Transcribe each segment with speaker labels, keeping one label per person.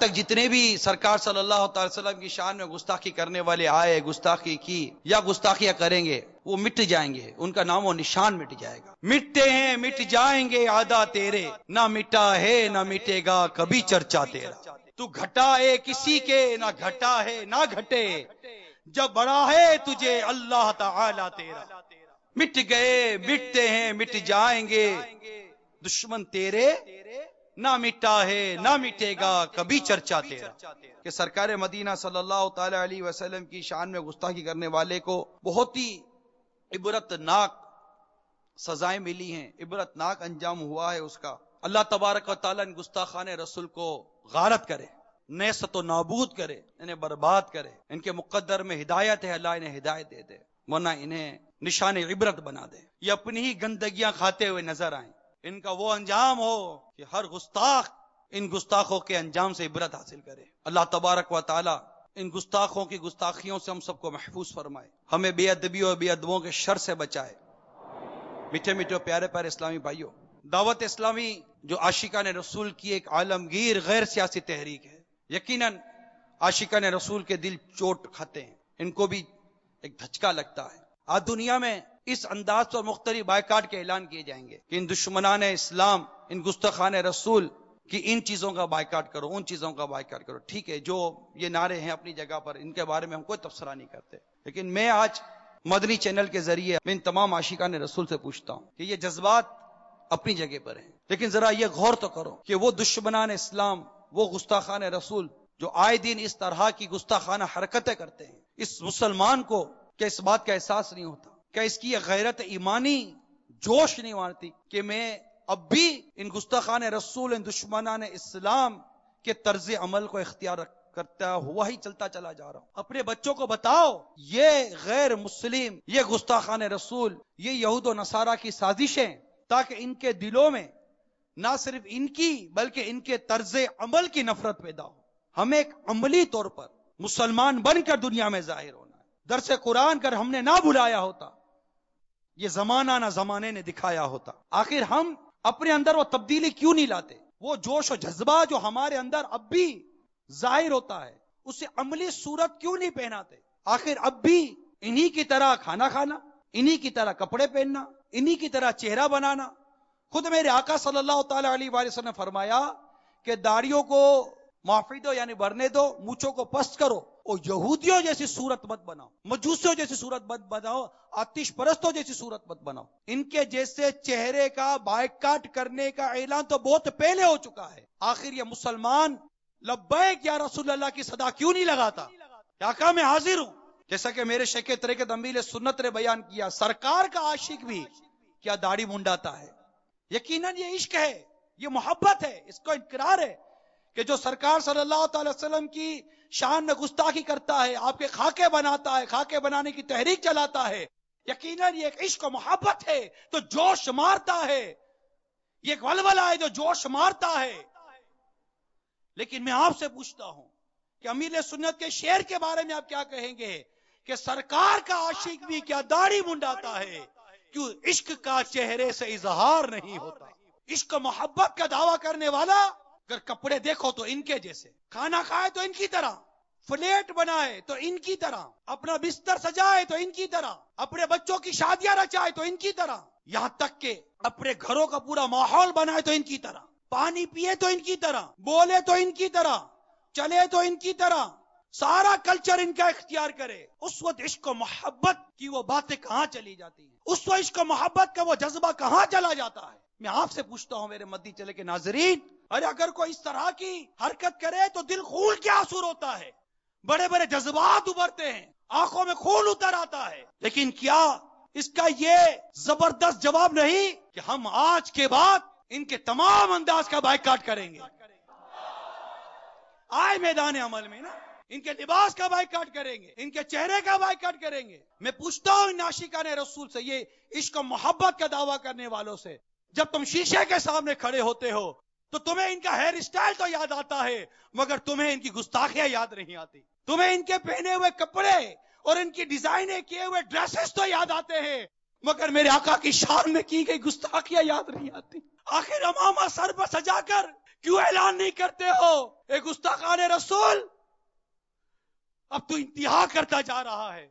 Speaker 1: تک جتنے بھی سرکار صلی اللہ تعالی وسلم کی شان میں گستاخی کرنے والے آئے، گستاخی کی یا گستاخیاں کریں گے، وہ مٹ جائیں گے، ان کا نام و نشان مٹ جائے گا. مٹتے ہیں مٹ جائیں گے عادات تیرے، نہ مٹا ہے نہ مٹے گا کبھی چرچا تیرا. تو گھٹا ہے کسی کے نہ گھٹا ہے نہ گھٹے، جب بڑا ہے تجھے اللہ تعالی تیرا. مٹ گئے مٹتے ہیں مٹ جائیں گے دشمن تیرے، نہ مٹا ہے نہ مٹے گا کبھی چرچا تیرا. کہ سرکار مدینہ صلی اللہ تعالی علیہ وسلم کی شان میں گستاخی کرنے والے کو بہت ہی عبرتناک سزائیں ملی ہیں، عبرتناک انجام ہوا ہے اس کا. اللہ تبارک و تعالیٰ ان گستاخان رسول کو غارت کرے، نیست و نابود کرے، انہیں برباد کرے. ان کے مقدر میں ہدایت ہے، اللہ انہیں ہدایت دے دے، ورنہ انہیں نشان عبرت بنا دے. یہ اپنی ہی گندگیاں کھاتے ہوئے نظر آئیں، ان کا وہ انجام ہو کہ ہر گستاخ ان گستاخوں کے انجام سے عبرت حاصل کرے. اللہ تبارک و تعالی ان گستاخوں کی گستاخیوں سے ہم سب کو محفوظ فرمائے، ہمیں بے ادبی اور بے ادبوں کے شر سے بچائے. میٹھے میٹھے پیارے پیارے اسلامی بھائیوں، دعوت اسلامی جو عاشقان رسول کی ایک عالمگیر غیر سیاسی تحریک ہے، یقیناً عاشقان رسول کے دل چوٹ کھاتے ہیں، ان کو بھی ایک دھچکا لگتا ہے. آج دنیا میں اس انداز پر مختلف بائیکاٹ کے اعلان کیے جائیں گے کہ ان دشمنان اسلام، ان گستاخان رسول کی ان چیزوں کا بائیکاٹ کرو، ان چیزوں کا بائیکاٹ کرو. ٹھیک ہے، جو یہ نعرے ہیں اپنی جگہ پر، ان کے بارے میں ہم کوئی تبصرہ نہیں کرتے، لیکن میں آج مدنی چینل کے ذریعے میں ان تمام عاشقان رسول سے پوچھتا ہوں کہ یہ جذبات اپنی جگہ پر ہیں، لیکن ذرا یہ غور تو کرو کہ وہ دشمنان اسلام، وہ گستاخان رسول جو آئے دن اس طرح کی گستاخانہ حرکتیں کرتے ہیں، اس مسلمان کو کیا اس بات کا احساس نہیں ہوتا؟ کیا اس کی یہ غیرت ایمانی جوش نہیں مارتی کہ میں اب بھی ان گستاخان رسول، ان دشمنان اسلام کے طرز عمل کو اختیار کرتا ہوا ہی چلتا چلا جا رہا ہوں؟ اپنے بچوں کو بتاؤ یہ غیر مسلم، یہ گستاخان رسول، یہ یہود و نصارہ کی سازشیں، تاکہ ان کے دلوں میں نہ صرف ان کی بلکہ ان کے طرز عمل کی نفرت پیدا ہو. ہمیں ایک عملی طور پر مسلمان بن کر دنیا میں ظاہر ہونا ہے. درس قرآن کر ہم نے نہ بلایا ہوتا، یہ زمانہ نہ زمانے نے دکھایا ہوتا. آخر ہم اپنے اندر وہ تبدیلی کیوں نہیں لاتے؟ وہ جوش و جذبہ جو ہمارے اندر اب بھی ظاہر ہوتا ہے، اسے عملی صورت کیوں نہیں پہناتے؟ آخر اب بھی انہی کی طرح کھانا کھانا، انہی کی طرح کپڑے پہننا، انہی کی طرح چہرہ بنانا. خود میرے آقا صلی اللہ تعالی علیہ وآلہ وسلم نے فرمایا کہ داڑھیوں کو معافی دو، یعنی بھرنے دو، مونچھوں کو پست کرو، اور یہودیوں جیسی صورت مت بناؤ، مجوسیوں جیسی صورت مت بناؤ، آتش پرستوں جیسی صورت مت بناؤ. ان کے جیسے چہرے کا بائیکاٹ کرنے کا اعلان تو بہت پہلے ہو چکا ہے. آخر یہ مسلمان لبیک یا رسول اللہ کی صدا کیوں نہیں لگاتا؟ کہ آقا میں حاضر ہوں. جیسا کہ میرے شیخ طریقت امیل سنت نے بیان کیا، سرکار کا عاشق بھی کیا داڑھی منڈاتا ہے؟ یقیناً یہ عشق ہے، یہ محبت ہے، اس کو انکرار ہے کہ جو سرکار صلی اللہ تعالی وسلم کی شان میں گستاخی کرتا ہے، آپ کے خاکے بناتا ہے، خاکے بنانے کی تحریک چلاتا ہے، یقیناً یہ ایک عشق و محبت ہے تو جوش مارتا ہے، یہ ایک ولولہ ہے جو جوش مارتا ہے. لیکن میں آپ سے پوچھتا ہوں کہ امیر سنت کے شعر کے بارے میں آپ کیا کہیں گے کہ سرکار کا عاشق بھی کیا داڑھی منڈاتا ہے؟ کیوں عشق کا چہرے سے اظہار نہیں ہوتا؟ عشق و محبت کا دعویٰ کرنے والا اگر کپڑے دیکھو تو ان کے جیسے، کھانا کھائے تو ان کی طرح، فلیٹ بنائے تو ان کی طرح، اپنا بستر سجائے تو ان کی طرح، اپنے بچوں کی شادیاں رچائے تو ان کی طرح، یہاں تک کہ اپنے گھروں کا پورا ماحول بنائے تو ان کی طرح، پانی پیے تو ان کی طرح، بولے تو ان کی طرح، چلے تو ان کی طرح، سارا کلچر ان کا اختیار کرے، اس وقت عشق و محبت کی وہ باتیں کہاں چلی جاتی ہیں؟ اس وقت عشق و محبت کا وہ جذبہ کہاں چلا جاتا ہے؟ میں آپ سے پوچھتا ہوں میرے مدنی چلے کے ناظرین، ارے اگر کوئی اس طرح کی حرکت کرے تو دل خون کے آنسو ہوتا ہے، بڑے بڑے جذبات ابھرتے ہیں، آنکھوں میں خون اتر آتا ہے. لیکن کیا اس کا یہ زبردست جواب نہیں کہ ہم آج کے بعد ان کے تمام انداز کا بائیکاٹ کریں گے؟ آئے میدان عمل میں نا، ان کے لباس کا بائیکاٹ کریں گے، ان کے چہرے کا بائیکاٹ کریں گے. میں پوچھتا ہوں ان عاشقان رسول سے، یہ عشق و محبت کا دعویٰ کرنے والوں سے، جب تم شیشے کے سامنے کھڑے ہوتے ہو تو تمہیں ان کا ہیئر اسٹائل تو یاد آتا ہے، مگر تمہیں ان کی گستاخیاں یاد نہیں آتی. تمہیں ان کے پہنے ہوئے کپڑے اور ان کی ڈیزائنیں کیے ہوئے ڈریسز تو یاد آتے ہیں، مگر میرے آقا کی شان میں کی گئی گستاخیاں یاد نہیں آتی. آخر امامہ سر پر سجا کر کیوں اعلان نہیں کرتے ہو؟ اے گستاخان رسول، اب تو انتہا کرتا جا رہا ہے.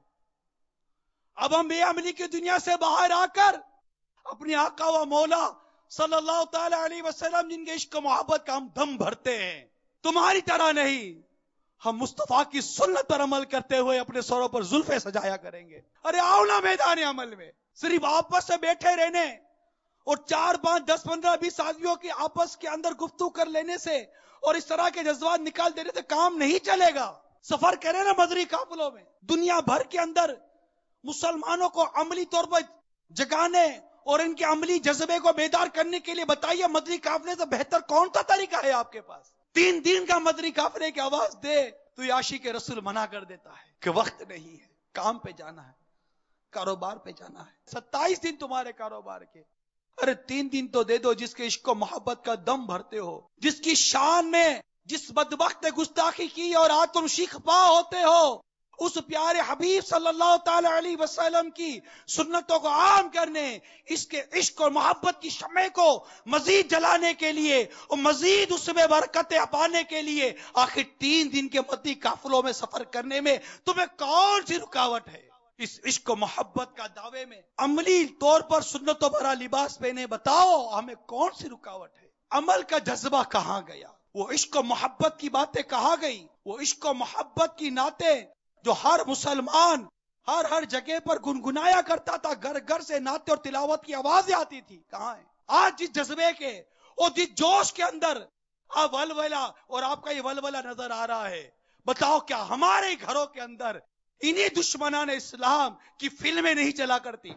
Speaker 1: اب ہم بے عملی کی دنیا سے باہر آ کر اپنے آقا و مولا صلی اللہ تعالی علیہ وسلم جن کے عشق و محبت کا ہم دم بھرتے ہیں، تمہاری طرح نہیں. ہم مصطفیٰ کی سنت پر عمل کرتے ہوئے اپنے سروں پر زلفیں سجایا کریں گے. ارے آؤ نا میدان عمل میں. صرف آپس سے بیٹھے رہنے اور 4 5 10 15 20 آدمیوں کی آپس کے اندر گفتگو کر لینے سے اور اس طرح کے جذبات نکال دینے سے کام نہیں چلے گا. سفر کرے نا مدری قافلوں میں، دنیا بھر کے اندر مسلمانوں کو عملی طور پر جگانے اور ان کے عملی جذبے کو بیدار کرنے کے لیے بتائیے مدری قافلے سے بہتر کون سا طریقہ ہے آپ کے پاس؟ 3 دن کا مدری قافلے کی آواز دے تو یہ عاشق رسول منع کر دیتا ہے کہ وقت نہیں ہے، کام پہ جانا ہے، کاروبار پہ جانا ہے. 27 دن تمہارے کاروبار کے، ارے 3 دن تو دے دو جس کے عشق و محبت کا دم بھرتے ہو، جس کی شان میں جس بدبخت نے گستاخی کی اور آج تم شیخ پا ہوتے ہو، اس پیارے حبیب صلی اللہ تعالی علیہ وسلم کی سنتوں کو عام کرنے، اس کے عشق اور محبت کی شمع کو مزید جلانے کے لیے اور مزید اس میں برکتیں پانے کے لیے آخر 3 دن کے مدی قافلوں میں سفر کرنے میں تمہیں کون سی رکاوٹ ہے؟ اس عشق و محبت کا دعوے میں عملی طور پر سنتوں بھرا لباس پہنے، بتاؤ ہمیں کون سی رکاوٹ ہے؟ عمل کا جذبہ کہاں گیا؟ وہ عشق و محبت کی باتیں کہاں گئی؟ وہ عشق و محبت کی نعتیں جو ہر مسلمان ہر جگہ پر گنگنایا کرتا تھا، گھر گھر سے نعتیں اور تلاوت کی آوازیں آتی تھی، کہاں ہیں؟ آج جس جذبے کے اور جس جوش کے اندر آپ ولولہ اور آپ کا یہ ولولہ نظر آ رہا ہے، بتاؤ کیا ہمارے گھروں کے اندر انہی دشمنان اسلام کی فلمیں نہیں چلا کرتی؟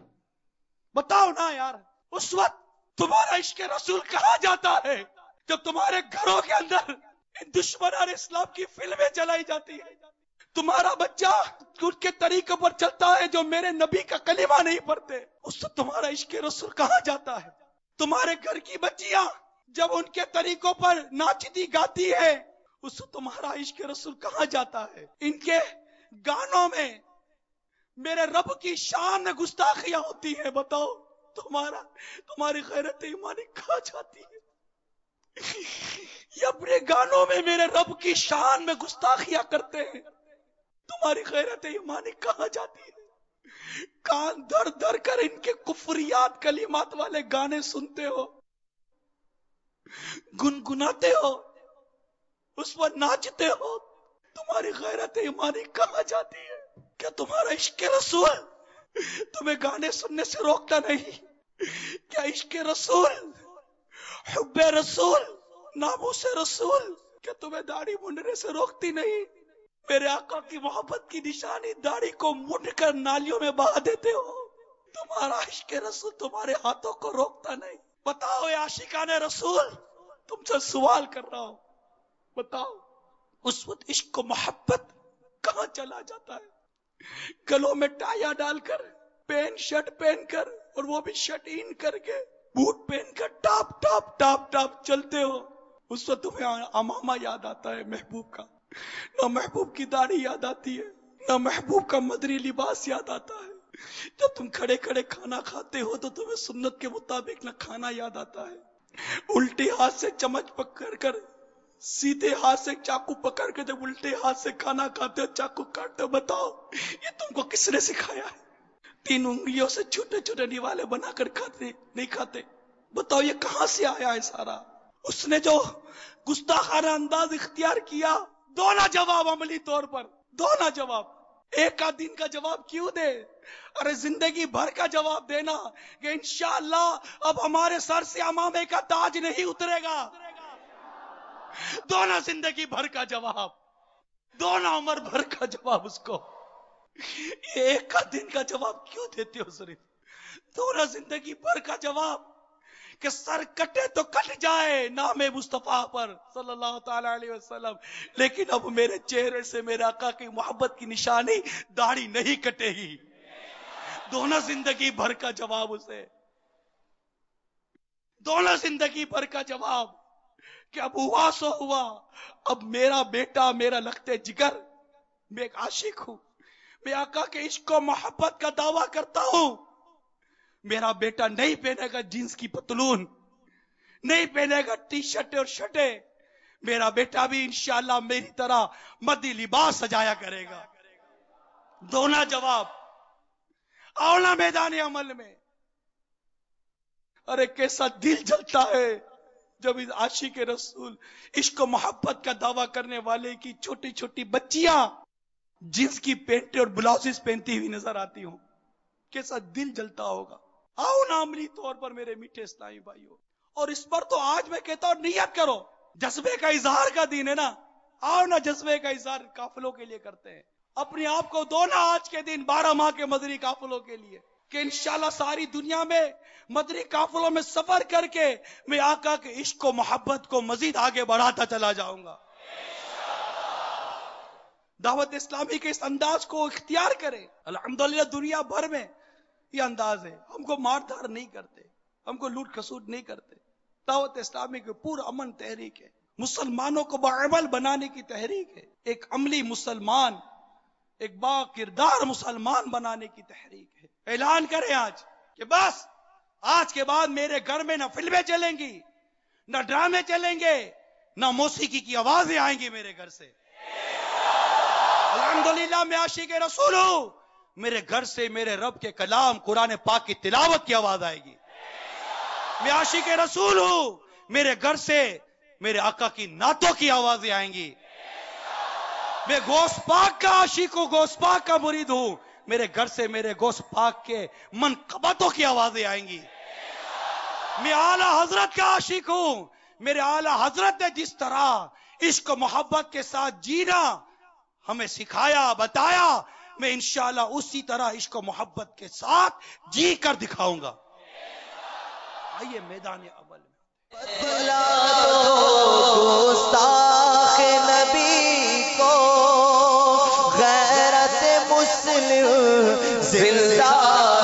Speaker 1: بتاؤ نا یار. اس وقت تمہارا عشق رسول کہاں جاتا ہے جب تمہارے گھروں کے اندر ان دشمنان اسلام کی فلمیں چلائی جاتی ہیں؟ تمہارا بچہ ان کے طریقوں پر چلتا ہے جو میرے نبی کا کلمہ نہیں پڑھتے، اس سے تمہارا عشق رسول کہاں جاتا ہے؟ تمہارے گھر کی بچیاں جب ان کے طریقوں پر ناچتی گاتی ہے، اس سے تمہارا عشق رسول کہاں جاتا ہے؟ ان کے گانوں میں میرے رب کی شان میں گستاخیاں ہوتی ہیں، بتاؤ تمہاری غیرت ایمانی کہاں جاتی ہے؟ یہ اپنے گانوں میں میرے رب کی شان میں گستاخیاں کرتے ہیں، تمہاری غیرت ایمانی کہاں جاتی ہے؟ کان دھر دھر کر ان کے کفریات کلمات والے گانے سنتے ہو، گنگناتے ہو، اس پر ناچتے ہو، تمہاری غیرت ایمانی کہاں جاتی ہے؟ کیا تمہارا عشق رسول تمہیں گانے سننے سے روکتا نہیں؟ کیا عشق رسول، حب رسول، ناموس رسول کیا تمہیں داڑھی منڈنے سے روکتی نہیں؟ میرے آقا کی محبت کی نشانی داڑھی کو منڈ کر نالیوں میں بہا دیتے ہو، تمہارا عشق رسول تمہارے ہاتھوں کو روکتا نہیں. بتاؤ اے عاشقان رسول، تم سے سوال کر رہا ہوں، بتاؤ اس وقت عشق و محبت کہاں چلا جاتا ہے؟ گلوں میں ٹایا ڈال کر، پین شرٹ پہن کر، اور وہ بھی شرٹ ان کر کے، بوٹ پہن کر ٹاپ ٹاپ ٹاپ ٹاپ چلتے ہو، اس وقت تمہیں امامہ یاد آتا ہے محبوب کا، نہ محبوب کی داڑھی یاد آتی ہے، نہ محبوب کا مدری لباس یاد آتا ہے. جب تم کھڑے کھڑے کھانا کھاتے ہو تو تمہیں سنت کے مطابق نہ کھانا یاد آتا ہے، الٹے ہاتھ سے چمچ پکڑ کر، سیدھے ہاتھ سے چاقو پکڑ کے جب الٹے ہاتھ سے کھانا کھاتے ہو، چاقو کاٹتے ہو، بتاؤ یہ تم کو کس نے سکھایا ہے؟ 3 انگلیوں سے چھوٹے چھوٹے نیوالے بنا کر کھاتے نہیں کھاتے؟ بتاؤ یہ کہاں سے آیا ہے سارا؟ اس نے جو گستاخانہ انداز اختیار کیا، دو نا جواب عملی طور پر، دو نا جواب. ایک آدھ دن کا جواب کیوں دے؟ ارے زندگی بھر کا جواب دینا کہ انشاءاللہ اب ہمارے سر سے امامے کا تاج نہیں اترے گا. دو نا زندگی بھر کا جواب، دو نا عمر بھر کا جواب اس کو. ایک آدھ دن کا جواب کیوں دیتے ہو؟ صرف دو نا زندگی بھر کا جواب کہ سر کٹے تو کٹ جائے نام مصطفیٰ پر صلی اللہ تعالی علیہ وسلم، لیکن اب میرے چہرے سے میرے آقا کی محبت کی نشانی داڑھی نہیں کٹے گی. دونوں زندگی بھر کا جواب اسے، دونوں زندگی بھر کا جواب کہ اب ہوا سو ہوا، اب میرا بیٹا میرا لگتے جگر، میں ایک عاشق ہوں، میں آقا کے عشق و محبت کا دعویٰ کرتا ہوں، میرا بیٹا نہیں پہنے گا جینس کی پتلون، نہیں پہنے گا ٹی شرٹ اور شرٹیں، میرا بیٹا بھی انشاءاللہ میری طرح مدی لباس سجایا کرے گا. دونا جواب آؤ میدان عمل میں. ارے کیسا دل جلتا ہے جب اس عاشق رسول عشق و محبت کا دعویٰ کرنے والے کی چھوٹی چھوٹی بچیاں جنس کی پینٹیں اور بلاؤزز پہنتی ہوئی نظر آتی ہوں. کیسا دل جلتا ہوگا. آؤ نا عملی طور پر میرے میٹھے اسلامی بھائیوں. اور اس پر تو آج میں کہتا ہوں نیت کرو. جذبے کا اظہار کا دین ہے نا. آؤ نا جذبے کا اظہار قافلوں کے لیے کرتے ہیں. اپنے آپ کو دو نا آج کے دن 12 ماہ کے مدنی قافلوں کے لیے کہ انشاءاللہ ساری دنیا میں مدنی قافلوں میں سفر کر کے میں آقا کے عشق و محبت کو مزید آگے بڑھاتا چلا جاؤں گا. دعوت اسلامی کے اس انداز کو اختیار کریں. الحمدللہ دنیا بھر میں یہ انداز ہے. ہم کو مار دھار نہیں کرتے, ہم کو لوٹ کھسوٹ نہیں کرتے. دعوت اسلامی کی پور امن تحریک ہے. مسلمانوں کو باعمل بنانے کی تحریک ہے. ایک عملی مسلمان, ایک با کردار مسلمان بنانے کی تحریک ہے. اعلان کریں آج کہ بس آج کے بعد میرے گھر میں نہ فلمیں چلیں گی, نہ ڈرامے چلیں گے, نہ موسیقی کی آوازیں آئیں گی میرے گھر سے. الحمدللہ میں عاشق رسول ہوں. میرے گھر سے میرے رب کے کلام قرآن پاک کی تلاوت کی آواز آئے گی. میں عاشق رسول ہوں. میرے گھر سے میرے آقا کی نعتوں کی آوازیں آئیں گی. میں غوث پاک کا عاشق ہوں, غوث پاک کا مرید ہوں. میرے گھر سے میرے غوث پاک کے منقبتوں کی آوازیں آئیں گی. میں اعلیٰ حضرت کا عاشق ہوں. میرے اعلیٰ حضرت نے جس طرح عشق و محبت کے ساتھ جینا ہمیں سکھایا, بتایا, میں انشاءاللہ اسی طرح عشق و محبت کے ساتھ جی کر دکھاؤں گا. آئیے میدان عمل میں.
Speaker 2: بدلا دو گستاخ نبی کو غیرت مسلم زندہ